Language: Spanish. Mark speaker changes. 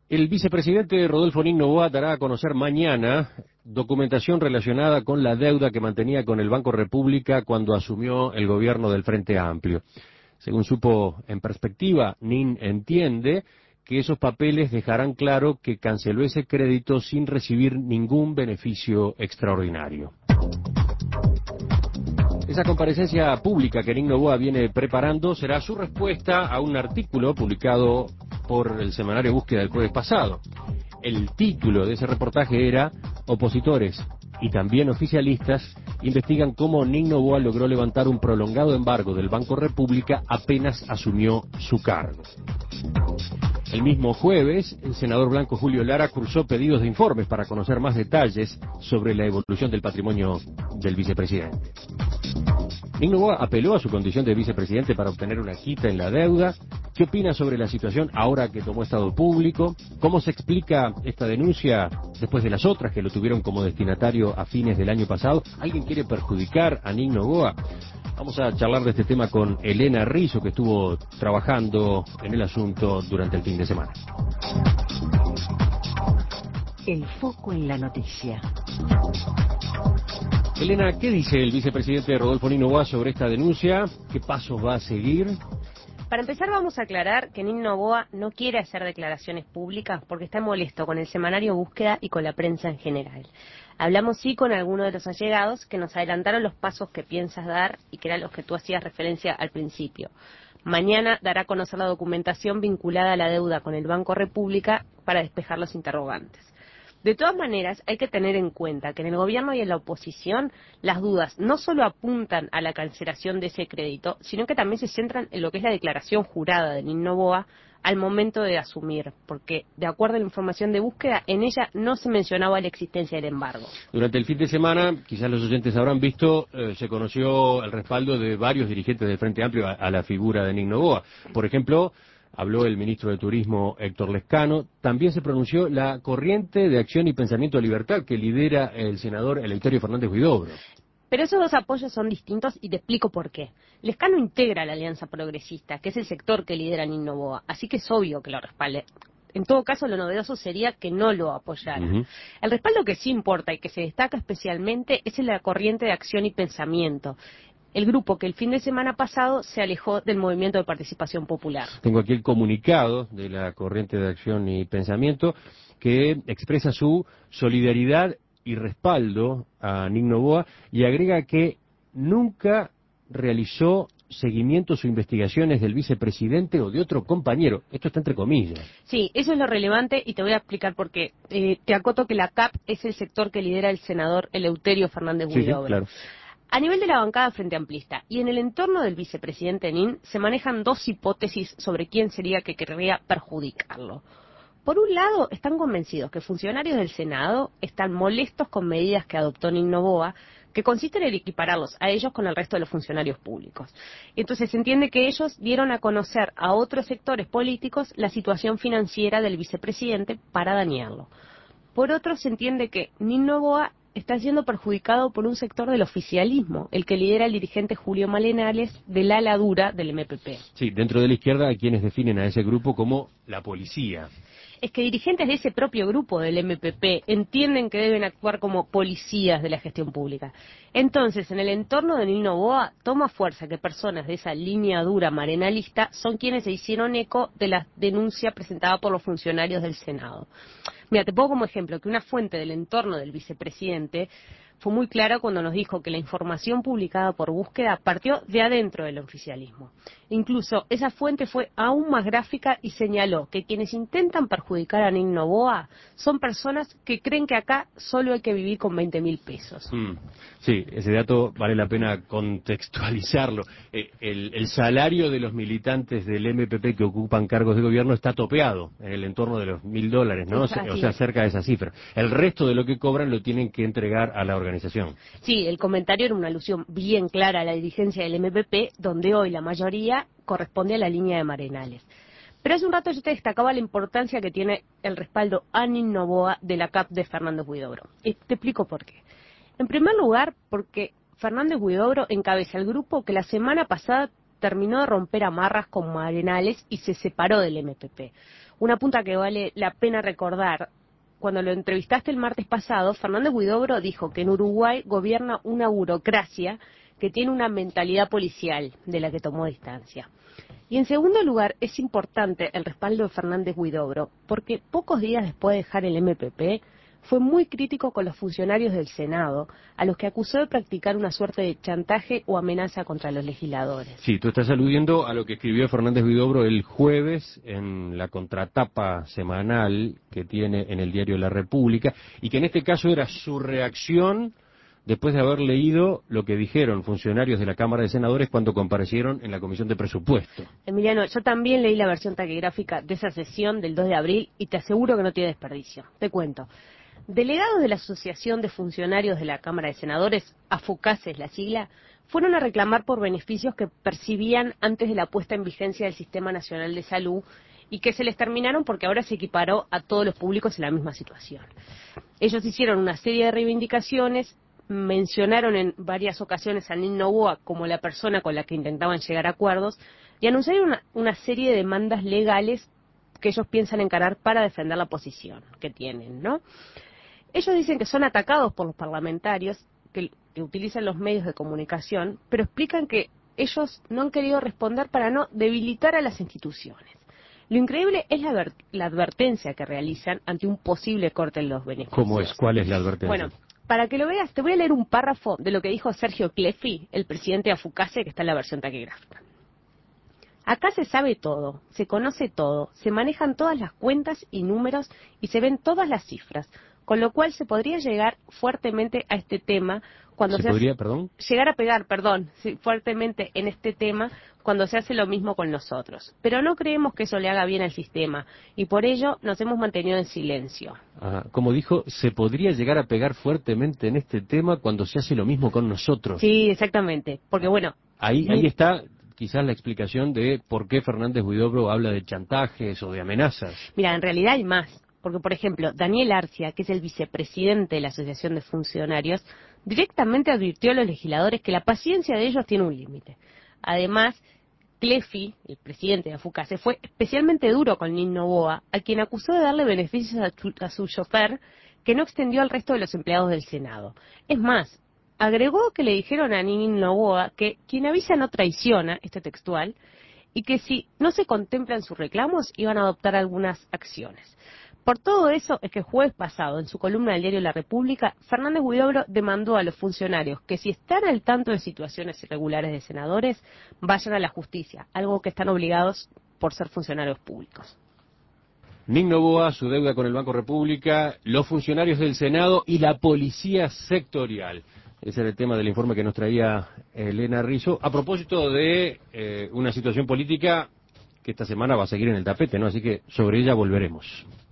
Speaker 1: El vicepresidente Rodolfo Nin Noboa dará a conocer mañana documentación relacionada con la deuda que mantenía con el Banco República cuando asumió el gobierno del Frente Amplio. Según supo en perspectiva, Nin entiende que esos papeles dejarán claro que canceló ese crédito sin recibir ningún beneficio extraordinario. Esa comparecencia pública que Nin Noboa viene preparando será su respuesta a un artículo publicado por el semanario Búsqueda del jueves pasado. El título de ese reportaje era "Opositores y también oficialistas investigan cómo Nin Noboa logró levantar un prolongado embargo del Banco República apenas asumió su cargo". El mismo jueves, el senador blanco Julio Lara cursó pedidos de informes para conocer más detalles sobre la evolución del patrimonio del vicepresidente. Nin Noboa apeló a su condición de vicepresidente para obtener una quita en la deuda. ¿Qué opina sobre la situación ahora que tomó estado público? ¿Cómo se explica esta denuncia después de las otras que lo tuvieron como destinatario a fines del año pasado? ¿Alguien quiere perjudicar a Nin Noboa? Vamos a charlar de este tema con Elena Rizzo, que estuvo trabajando en el asunto durante el fin de semana.
Speaker 2: El foco en la noticia.
Speaker 1: Elena, ¿qué dice el vicepresidente Rodolfo Nin Noboa sobre esta denuncia? ¿Qué pasos va a seguir?
Speaker 3: Para empezar, vamos a aclarar que Nin Noboa no quiere hacer declaraciones públicas porque está molesto con el semanario Búsqueda y con la prensa en general. Hablamos sí con algunos de los allegados que nos adelantaron los pasos que piensas dar y que eran los que tú hacías referencia al principio. Mañana dará a conocer la documentación vinculada a la deuda con el Banco República para despejar los interrogantes. De todas maneras, hay que tener en cuenta que en el gobierno y en la oposición las dudas no solo apuntan a la cancelación de ese crédito, sino que también se centran en lo que es la declaración jurada de Nin Noboa al momento de asumir, porque de acuerdo a la información de Búsqueda, en ella no se mencionaba la existencia del embargo.
Speaker 1: Durante el fin de semana, quizás los oyentes habrán visto, se conoció el respaldo de varios dirigentes del Frente Amplio a la figura de Nin Noboa. Por ejemplo, habló el ministro de Turismo, Héctor Lezcano. También se pronunció la Corriente de Acción y Pensamiento de Libertad, que lidera el senador Eleuterio Fernández Huidobro.
Speaker 3: Pero esos dos apoyos son distintos y te explico por qué. Lezcano integra la Alianza Progresista, que es el sector que lidera Nin Noboa, así que es obvio que lo respalde. En todo caso, lo novedoso sería que no lo apoyara. El respaldo que sí importa y que se destaca especialmente es en la Corriente de Acción y Pensamiento, el grupo que el fin de semana pasado se alejó del movimiento de participación popular.
Speaker 1: Tengo aquí el comunicado de la Corriente de Acción y Pensamiento que expresa su solidaridad y respaldo a Nin Noboa y agrega que nunca realizó seguimientos o investigaciones del vicepresidente o de otro compañero. Esto está entre comillas.
Speaker 3: Sí, eso es lo relevante y te voy a explicar por qué. Te acoto que la CAP es el sector que lidera el senador Eleuterio Fernández Huidobro.
Speaker 1: Sí, claro.
Speaker 3: A nivel de la bancada Frente Amplista y en el entorno del vicepresidente Nin se manejan dos hipótesis sobre quién sería que querría perjudicarlo. Por un lado, están convencidos que funcionarios del Senado están molestos con medidas que adoptó Nin Noboa, que consisten en equipararlos a ellos con el resto de los funcionarios públicos. Entonces se entiende que ellos dieron a conocer a otros sectores políticos la situación financiera del vicepresidente para dañarlo. Por otro, se entiende que Nin Noboa está siendo perjudicado por un sector del oficialismo, el que lidera el dirigente Julio Malenales del ala dura del MPP.
Speaker 1: Sí, dentro de la izquierda hay quienes definen a ese grupo como la policía.
Speaker 3: Es que dirigentes de ese propio grupo del MPP entienden que deben actuar como policías de la gestión pública. Entonces, en el entorno de Nin Noboa, toma fuerza que personas de esa línea dura marenalista son quienes se hicieron eco de la denuncia presentada por los funcionarios del Senado. Mira, te pongo como ejemplo que una fuente del entorno del vicepresidente fue muy clara cuando nos dijo que la información publicada por Búsqueda partió de adentro del oficialismo. Incluso esa fuente fue aún más gráfica y señaló que quienes intentan perjudicar a Nin Noboa son personas que creen que acá solo hay que vivir con 20.000 pesos.
Speaker 1: Sí, ese dato vale la pena contextualizarlo. El salario de los militantes del MPP que ocupan cargos de gobierno está topeado en el entorno de los $1.000, ¿no? O sea, cerca de esa cifra. El resto de lo que cobran lo tienen que entregar a la organización.
Speaker 3: Sí, el comentario era una alusión bien clara a la dirigencia del MPP, donde hoy la mayoría corresponde a la línea de Marenales. Pero hace un rato yo te destacaba la importancia que tiene el respaldo a Nin Noboa de la CAP de Fernández Huidobro. Y te explico por qué. En primer lugar, porque Fernández Huidobro encabeza el grupo que la semana pasada terminó de romper amarras con Marenales y se separó del MPP. Una punta que vale la pena recordar: cuando lo entrevistaste el martes pasado, Fernández Huidobro dijo que en Uruguay gobierna una burocracia que tiene una mentalidad policial, de la que tomó distancia. Y en segundo lugar, es importante el respaldo de Fernández Huidobro, porque pocos días después de dejar el MPP, fue muy crítico con los funcionarios del Senado, a los que acusó de practicar una suerte de chantaje o amenaza contra los legisladores.
Speaker 1: Sí, tú estás aludiendo a lo que escribió Fernández Huidobro el jueves en la contratapa semanal que tiene en el diario La República, y que en este caso era su reacción después de haber leído lo que dijeron funcionarios de la Cámara de Senadores cuando comparecieron en la Comisión de Presupuesto.
Speaker 3: Emiliano, yo también leí la versión taquigráfica de esa sesión del 2 de abril y te aseguro que no tiene desperdicio. Te cuento. Delegados de la Asociación de Funcionarios de la Cámara de Senadores, AFUCASE es la sigla, fueron a reclamar por beneficios que percibían antes de la puesta en vigencia del Sistema Nacional de Salud y que se les terminaron porque ahora se equiparó a todos los públicos en la misma situación. Ellos hicieron una serie de reivindicaciones, mencionaron en varias ocasiones a Nin Noboa como la persona con la que intentaban llegar a acuerdos y anunciaron una serie de demandas legales que ellos piensan encarar para defender la posición que tienen, ¿no? Ellos dicen que son atacados por los parlamentarios que utilizan los medios de comunicación, pero explican que ellos no han querido responder para no debilitar a las instituciones. Lo increíble es la advertencia que realizan ante un posible corte en los beneficios.
Speaker 1: ¿Cómo es? ¿Cuál es la advertencia?
Speaker 3: Bueno, para que lo veas, te voy a leer un párrafo de lo que dijo Sergio Cleffi, el presidente de AFUCASE, que está en la versión taquigráfica. Acá se sabe todo, se conoce todo, se manejan todas las cuentas y números y se ven todas las cifras, con lo cual se podría llegar fuertemente a este tema cuando llegar a pegar, fuertemente en este tema cuando se hace lo mismo con nosotros. Pero no creemos que eso le haga bien al sistema y por ello nos hemos mantenido en silencio.
Speaker 1: Como dijo, se podría llegar a pegar fuertemente en este tema cuando se hace lo mismo con nosotros.
Speaker 3: Sí, exactamente, porque bueno...
Speaker 1: Ahí está quizás la explicación de por qué Fernández Huidobro habla de chantajes o de amenazas.
Speaker 3: Mira, en realidad hay más. Porque, por ejemplo, Daniel Arcia, que es el vicepresidente de la Asociación de Funcionarios, directamente advirtió a los legisladores que la paciencia de ellos tiene un límite. Además, Cleffi, el presidente de AFUCASE, fue especialmente duro con Nin Noboa, a quien acusó de darle beneficios a su chofer, que no extendió al resto de los empleados del Senado. Es más, agregó que le dijeron a Nin Noboa que quien avisa no traiciona, este textual, y que si no se contemplan sus reclamos iban a adoptar algunas acciones. Por todo eso es que el jueves pasado, en su columna del diario La República, Fernández Huidobro demandó a los funcionarios que si están al tanto de situaciones irregulares de senadores, vayan a la justicia, algo que están obligados por ser funcionarios públicos.
Speaker 1: Nin Noboa, su deuda con el Banco República, los funcionarios del Senado y la policía sectorial. Ese era el tema del informe que nos traía Elena Rizzo, a propósito de una situación política que esta semana va a seguir en el tapete, ¿no? Así que sobre ella volveremos.